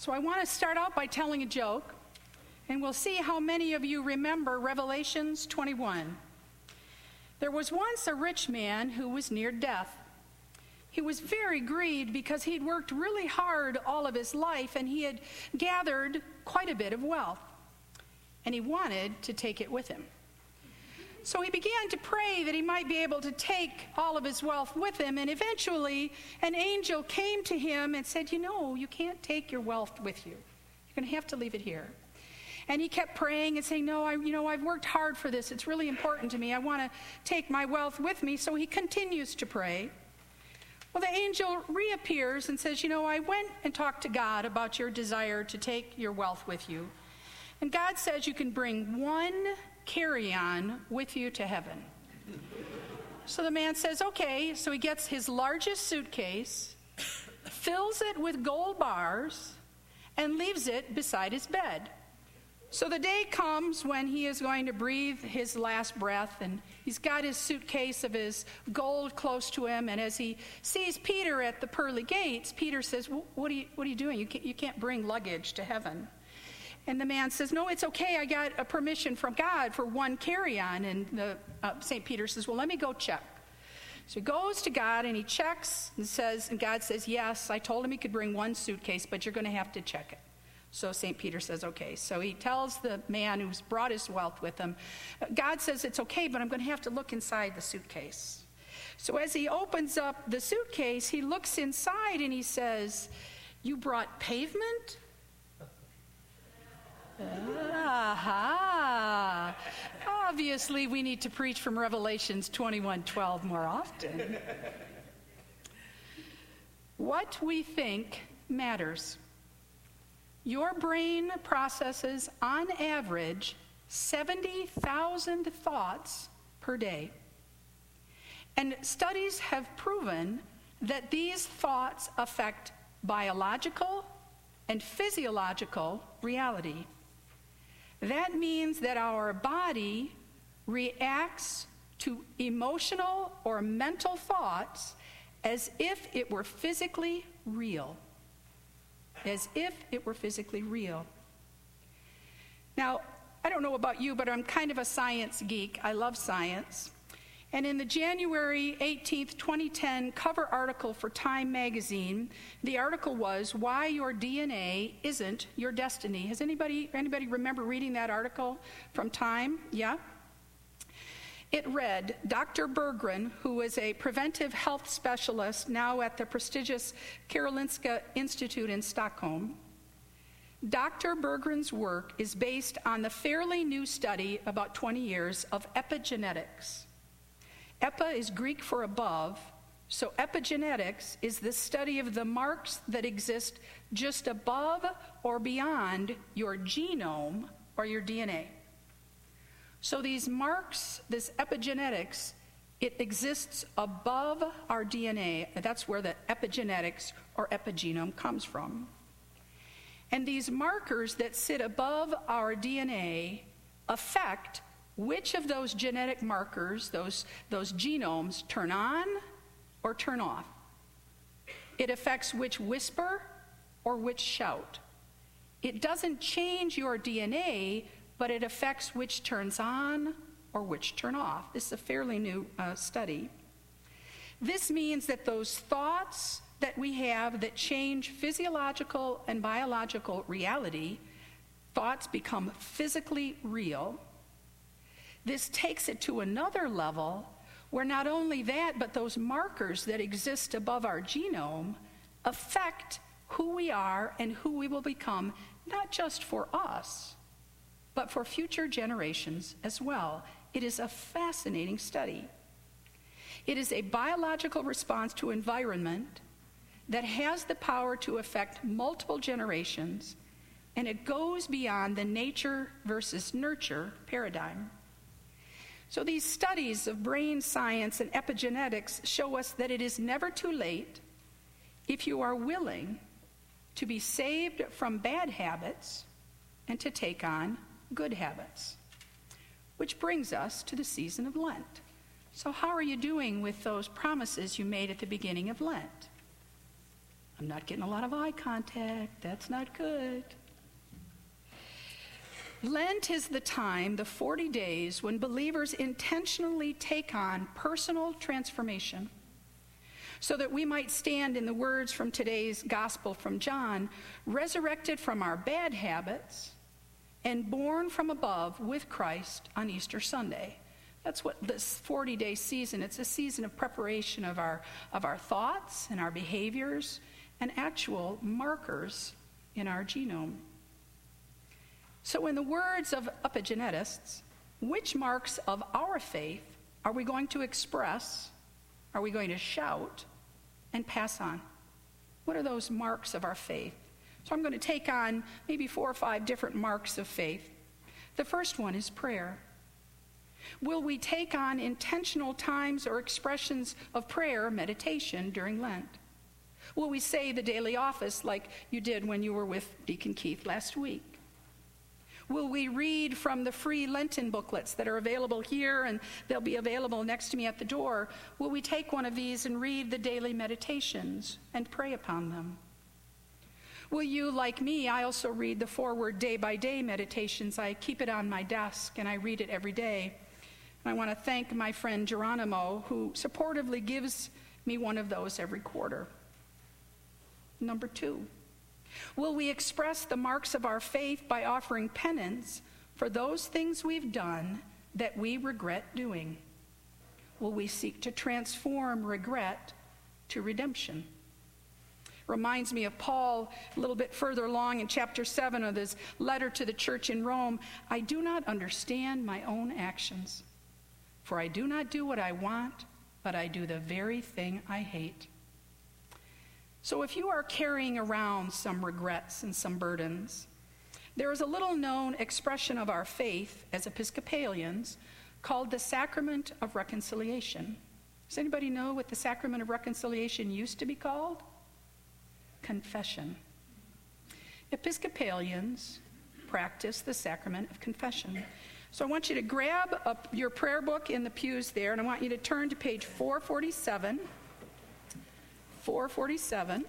So I want to start out by telling a joke, and we'll see how many of you remember Revelations 21. There was once a rich man who was near death. He was very grieved because he'd worked really hard all of his life and he had gathered quite a bit of wealth. And he wanted to take it with him. So he began to pray that he might be able to take all of his wealth with him. And eventually an angel came to him and said, you can't take your wealth with you. You're going to have to leave it here. And he kept praying and saying, I've worked hard for this. It's really important to me. I want to take my wealth with me. So he continues to pray. Well, the angel reappears and says, I went and talked to God about your desire to take your wealth with you. And God says you can bring one carry-on with you to heaven. So the man says, okay. So he gets his largest suitcase, fills it with gold bars, and leaves it beside his bed. So the day comes when he is going to breathe his last breath, and he's got his suitcase of his gold close to him, and as he sees Peter at the pearly gates, Peter says, what are you doing? You can't bring luggage to heaven. And the man says, no, it's okay. I got a permission from God for one carry-on. And St. Peter says, well, let me go check. So he goes to God and he checks and God says, yes, I told him he could bring one suitcase, but you're going to have to check it. So St. Peter says, okay. So he tells the man who's brought his wealth with him, God says it's okay, but I'm going to have to look inside the suitcase. So as he opens up the suitcase, he looks inside and he says, you brought pavement? Aha. Obviously, we need to preach from Revelations 21:12 more often. What we think matters. Your brain processes, on average, 70,000 thoughts per day. And studies have proven that these thoughts affect biological and physiological reality. That means that our body reacts to emotional or mental thoughts as if it were physically real. As if it were physically real. Now, I don't know about you, but I'm kind of a science geek. I love science. And in the January 18th, 2010 cover article for Time magazine, the article was Why Your DNA Isn't Your Destiny. Has anybody remember reading that article from Time? Yeah? It read, Dr. Berggren, who is a preventive health specialist now at the prestigious Karolinska Institute in Stockholm. Dr. Berggren's work is based on the fairly new study, about 20 years, of epigenetics. Epi is Greek for above, so epigenetics is the study of the marks that exist just above or beyond your genome or your DNA. So these marks, this epigenetics, it exists above our DNA. That's where the epigenetics or epigenome comes from. And these markers that sit above our DNA affect which of those genetic markers, those genomes, turn on or turn off. It affects which whisper or which shout. It doesn't change your DNA, but it affects which turns on or which turn off. This is a fairly new study. This means that those thoughts that we have that change physiological and biological reality, thoughts become physically real. This takes it to another level where not only that, but those markers that exist above our genome affect who we are and who we will become, not just for us, but for future generations as well. It is a fascinating study. It is a biological response to environment that has the power to affect multiple generations, and it goes beyond the nature versus nurture paradigm. So these studies of brain science and epigenetics show us that it is never too late if you are willing to be saved from bad habits and to take on good habits. Which brings us to the season of Lent. So how are you doing with those promises you made at the beginning of Lent? I'm not getting a lot of eye contact. That's not good. Lent is the time, the 40 days, when believers intentionally take on personal transformation so that we might stand, in the words from today's gospel from John, resurrected from our bad habits and born from above with Christ on Easter Sunday. That's what this 40-day season, it's a season of preparation of our thoughts and our behaviors and actual markers in our genome. So in the words of epigeneticists, which marks of our faith are we going to express, are we going to shout, and pass on? What are those marks of our faith? So I'm going to take on maybe 4 or 5 different marks of faith. The first one is prayer. Will we take on intentional times or expressions of prayer or meditation during Lent? Will we say the daily office like you did when you were with Deacon Keith last week? Will we read from the free Lenten booklets that are available here, and they'll be available next to me at the door? Will we take one of these and read the daily meditations and pray upon them? Will you, like me, I also read the forward day-by-day meditations. I keep it on my desk, and I read it every day. And I want to thank my friend Geronimo, who supportively gives me one of those every quarter. Number 2. Will we express the marks of our faith by offering penance for those things we've done that we regret doing? Will we seek to transform regret to redemption? Reminds me of Paul a little bit further along in chapter 7 of his letter to the church in Rome. I do not understand my own actions, for I do not do what I want, but I do the very thing I hate. So if you are carrying around some regrets and some burdens, there is a little known expression of our faith as Episcopalians called the Sacrament of Reconciliation. Does anybody know what the Sacrament of Reconciliation used to be called? Confession. Episcopalians practice the sacrament of confession. So I want you to grab up your prayer book in the pews there, and I want you to turn to page 447. 447.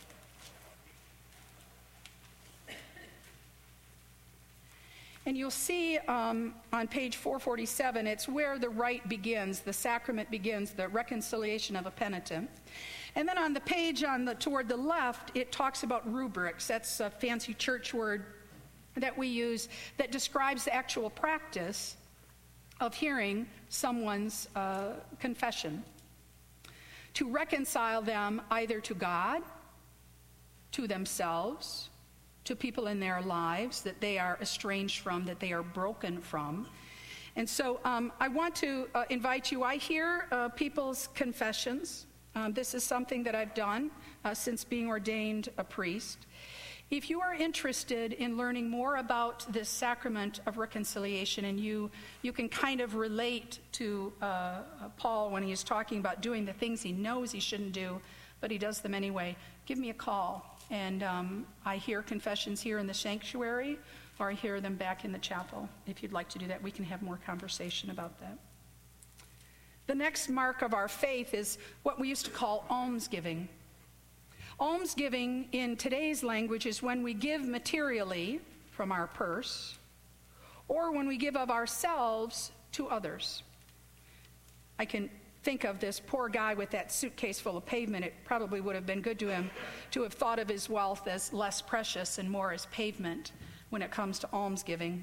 And you'll see on page 447, it's where the rite begins, the sacrament begins, the reconciliation of a penitent. And then on the page toward the left, it talks about rubrics. That's a fancy church word that we use that describes the actual practice of hearing someone's confession, to reconcile them either to God, to themselves, to people in their lives that they are estranged from, that they are broken from. And so I want to invite you. I hear people's confessions. This is something that I've done since being ordained a priest. If you are interested in learning more about this sacrament of reconciliation, and you can kind of relate to Paul when he is talking about doing the things he knows he shouldn't do, but he does them anyway, give me a call. And I hear confessions here in the sanctuary, or I hear them back in the chapel. If you'd like to do that, we can have more conversation about that. The next mark of our faith is what we used to call almsgiving. Almsgiving in today's language is when we give materially from our purse, or when we give of ourselves to others. I can think of this poor guy with that suitcase full of pavement. It probably would have been good to him to have thought of his wealth as less precious and more as pavement when it comes to almsgiving.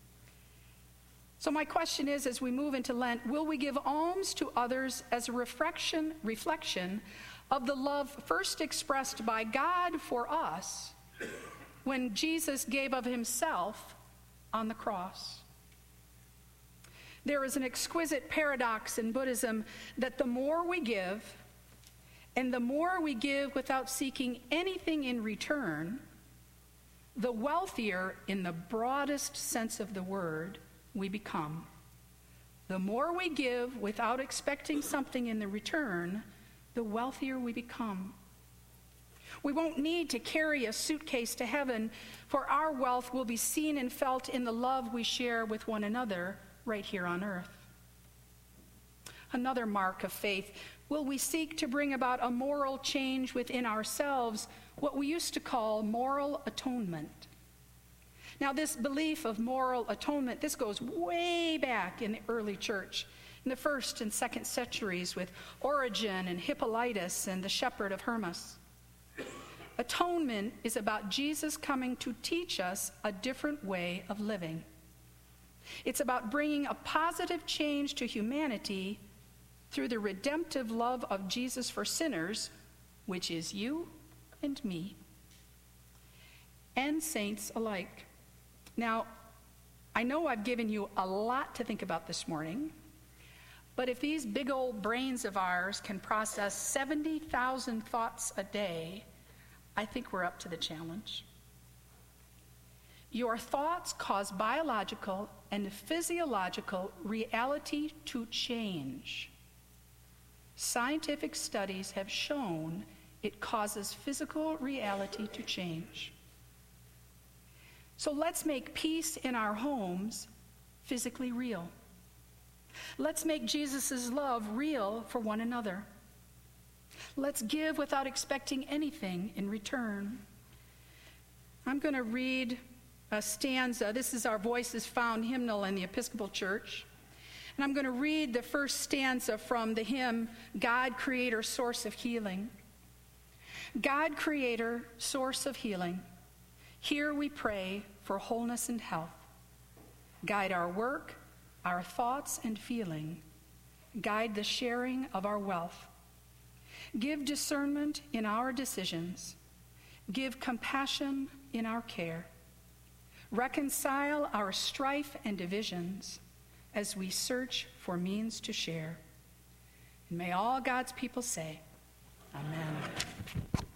So my question is, as we move into Lent, will we give alms to others as a reflection of the love first expressed by God for us when Jesus gave of himself on the cross? There is an exquisite paradox in Buddhism that the more we give, and the more we give without seeking anything in return, the wealthier in the broadest sense of the word we become. The more we give without expecting something in the return, the wealthier we become. We won't need to carry a suitcase to heaven, for our wealth will be seen and felt in the love we share with one another right here on earth. Another mark of faith, will we seek to bring about a moral change within ourselves, what we used to call moral atonement. Now, this belief of moral atonement, this goes way back in the early church, in the 1st and 2nd centuries with Origen and Hippolytus and the shepherd of Hermas. Atonement is about Jesus coming to teach us a different way of living. It's about bringing a positive change to humanity through the redemptive love of Jesus for sinners, which is you and me, and saints alike. Now, I know I've given you a lot to think about this morning, but if these big old brains of ours can process 70,000 thoughts a day, I think we're up to the challenge. Your thoughts cause biological and physiological reality to change. Scientific studies have shown it causes physical reality to change. So let's make peace in our homes physically real. Let's make Jesus' love real for one another. Let's give without expecting anything in return. I'm going to read a stanza. This is our Voices Found hymnal in the Episcopal Church. And I'm going to read the first stanza from the hymn, God, Creator, Source of Healing. God, Creator, Source of Healing, here we pray for wholeness and health. Guide our work, our thoughts and feeling. Guide the sharing of our wealth. Give discernment in our decisions. Give compassion in our care. Reconcile our strife and divisions as we search for means to share. And may all God's people say, Amen.